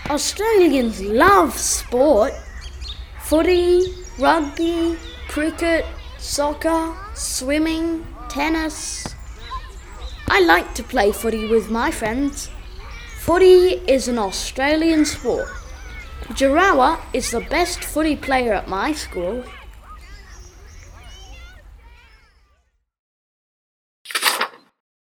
Australians love sport. Footy, rugby, cricket, soccer, swimming, tennis. I like to play footy with my friends. Footy is an Australian sport. Jarawa is the best footy player at my school.